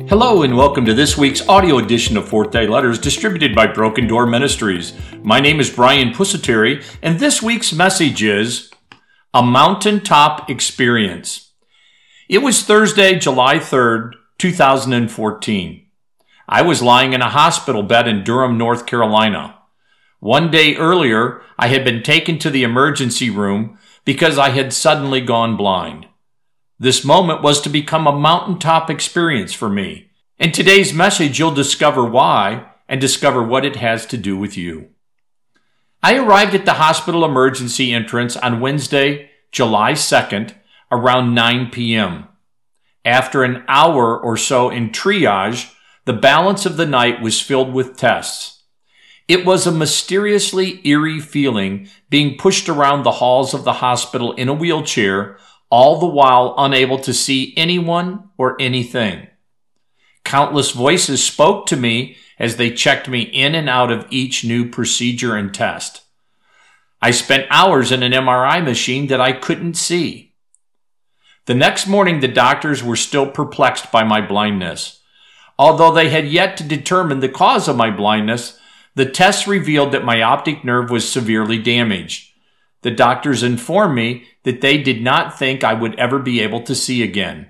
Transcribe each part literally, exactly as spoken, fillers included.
Hello and welcome to this week's audio edition of Fourth Day Letters distributed by Broken Door Ministries. My name is Brian Pusateri, and this week's message is A Mountaintop Experience. It was Thursday, July third, two thousand fourteen. I was lying in a hospital bed in Durham, North Carolina. One day earlier, I had been taken to the emergency room because I had suddenly gone blind. This moment was to become a mountaintop experience for me. In today's message, you'll discover why and discover what it has to do with you. I arrived at the hospital emergency entrance on Wednesday, July second, around nine p.m. After an hour or so in triage, the balance of the night was filled with tests. It was a mysteriously eerie feeling being pushed around the halls of the hospital in a wheelchair, all the while unable to see anyone or anything. Countless voices spoke to me as they checked me in and out of each new procedure and test. I spent hours in an M R I machine that I couldn't see. The next morning, the doctors were still perplexed by my blindness. Although they had yet to determine the cause of my blindness, the tests revealed that my optic nerve was severely damaged. The doctors informed me that they did not think I would ever be able to see again.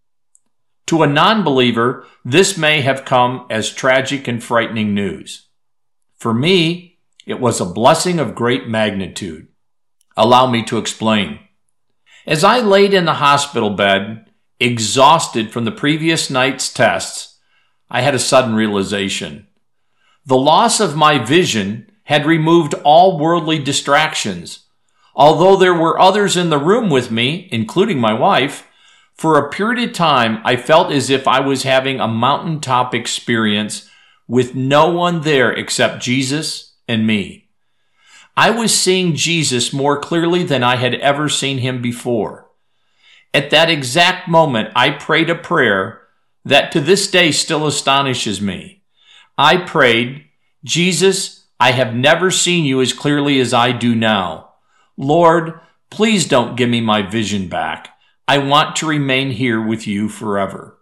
To a non-believer, this may have come as tragic and frightening news. For me, it was a blessing of great magnitude. Allow me to explain. As I laid in the hospital bed, exhausted from the previous night's tests, I had a sudden realization. The loss of my vision had removed all worldly distractions. Although there were others in the room with me, including my wife, for a period of time I felt as if I was having a mountaintop experience with no one there except Jesus and me. I was seeing Jesus more clearly than I had ever seen him before. At that exact moment, I prayed a prayer that to this day still astonishes me. I prayed, Jesus, I have never seen you as clearly as I do now. Lord, please don't give me my vision back. I want to remain here with you forever.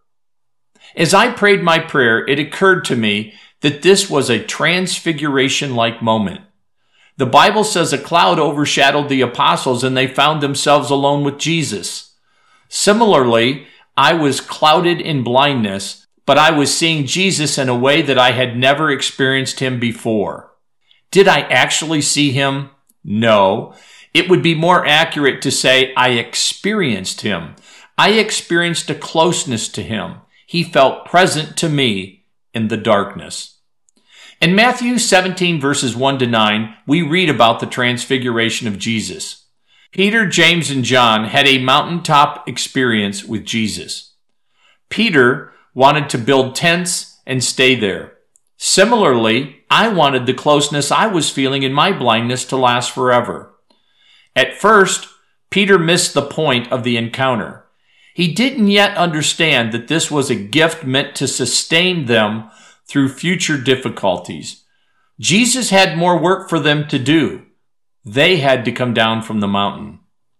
As I prayed my prayer, it occurred to me that this was a transfiguration-like moment. The Bible says a cloud overshadowed the apostles and they found themselves alone with Jesus. Similarly, I was clouded in blindness, but I was seeing Jesus in a way that I had never experienced him before. Did I actually see him? No. It would be more accurate to say I experienced him. I experienced a closeness to him. He felt present to me in the darkness. In Matthew seventeen, verses one to nine, we read about the transfiguration of Jesus. Peter, James, and John had a mountaintop experience with Jesus. Peter wanted to build tents and stay there. Similarly, I wanted the closeness I was feeling in my blindness to last forever. At first, Peter missed the point of the encounter. He didn't yet understand that this was a gift meant to sustain them through future difficulties. Jesus had more work for them to do. They had to come down from the mountain.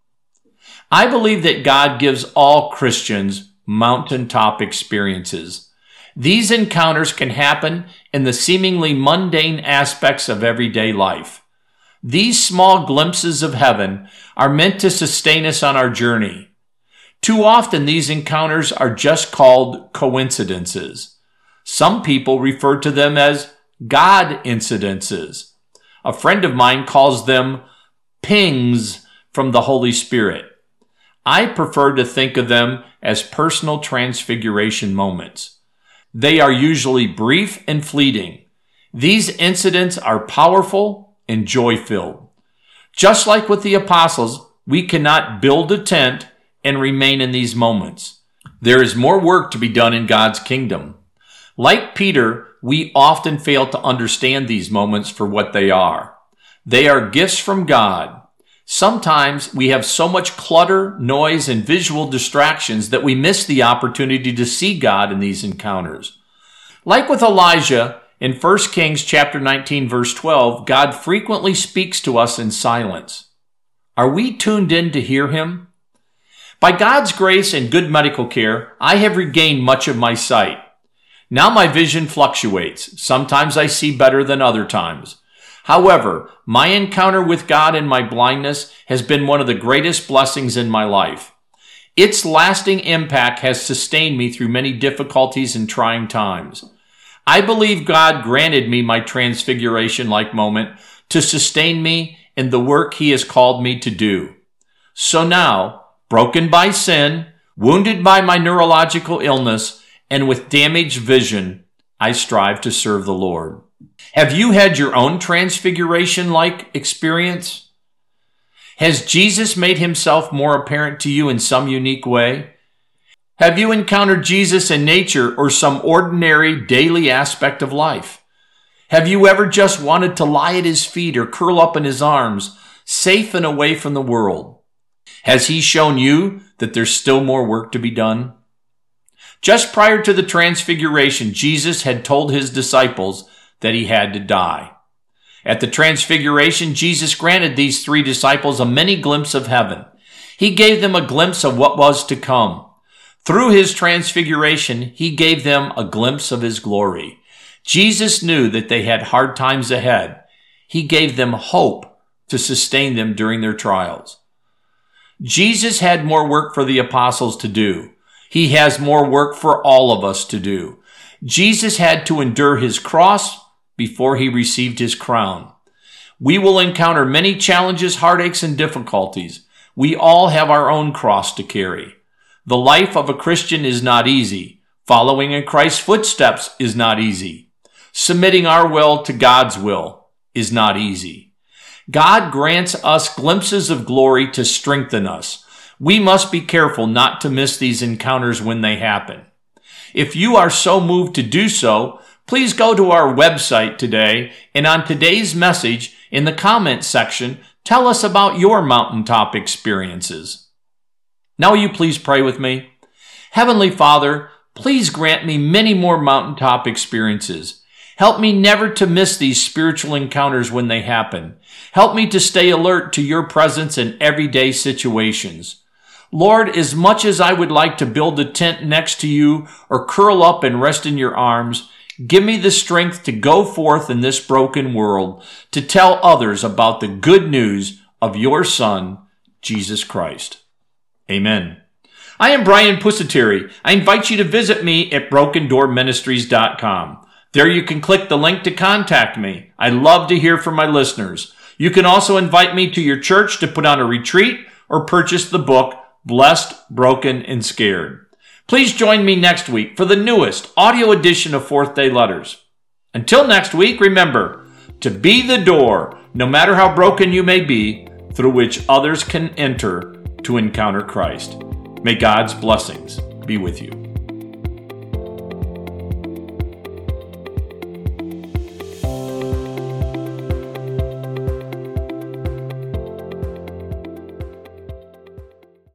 I believe that God gives all Christians mountaintop experiences. These encounters can happen in the seemingly mundane aspects of everyday life. These small glimpses of heaven are meant to sustain us on our journey. Too often, these encounters are just called coincidences. Some people refer to them as God incidences. A friend of mine calls them pings from the Holy Spirit. I prefer to think of them as personal transfiguration moments. They are usually brief and fleeting. These incidents are powerful and joy-filled. Just like with the apostles, we cannot build a tent and remain in these moments. There is more work to be done in God's kingdom. Like Peter, we often fail to understand these moments for what they are. They are gifts from God. Sometimes we have so much clutter, noise, and visual distractions that we miss the opportunity to see God in these encounters. Like with Elijah, in First Kings chapter nineteen, verse twelve, God frequently speaks to us in silence. Are we tuned in to hear him? By God's grace and good medical care, I have regained much of my sight. Now my vision fluctuates. Sometimes I see better than other times. However, my encounter with God in my blindness has been one of the greatest blessings in my life. Its lasting impact has sustained me through many difficulties and trying times. I believe God granted me my transfiguration-like moment to sustain me in the work He has called me to do. So now, broken by sin, wounded by my neurological illness, and with damaged vision, I strive to serve the Lord. Have you had your own transfiguration-like experience? Has Jesus made Himself more apparent to you in some unique way? Have you encountered Jesus in nature or some ordinary daily aspect of life? Have you ever just wanted to lie at His feet or curl up in His arms, safe and away from the world? Has He shown you that there's still more work to be done? Just prior to the transfiguration, Jesus had told His disciples that He had to die. At the transfiguration, Jesus granted these three disciples a mini glimpse of heaven. He gave them a glimpse of what was to come. Through His transfiguration, He gave them a glimpse of His glory. Jesus knew that they had hard times ahead. He gave them hope to sustain them during their trials. Jesus had more work for the apostles to do. He has more work for all of us to do. Jesus had to endure His cross before He received His crown. We will encounter many challenges, heartaches, and difficulties. We all have our own cross to carry. The life of a Christian is not easy. Following in Christ's footsteps is not easy. Submitting our will to God's will is not easy. God grants us glimpses of glory to strengthen us. We must be careful not to miss these encounters when they happen. If you are so moved to do so, please go to our website today, and on today's message, in the comments section, tell us about your mountaintop experiences. Now will you please pray with me? Heavenly Father, please grant me many more mountaintop experiences. Help me never to miss these spiritual encounters when they happen. Help me to stay alert to your presence in everyday situations. Lord, as much as I would like to build a tent next to you or curl up and rest in your arms, give me the strength to go forth in this broken world to tell others about the good news of your Son, Jesus Christ. Amen. I am Brian Pusateri. I invite you to visit me at broken door ministries dot com. There you can click the link to contact me. I love to hear from my listeners. You can also invite me to your church to put on a retreat or purchase the book, Blessed, Broken, and Scared. Please join me next week for the newest audio edition of Fourth Day Letters. Until next week, remember to be the door, no matter how broken you may be, through which others can enter to encounter Christ. May God's blessings be with you.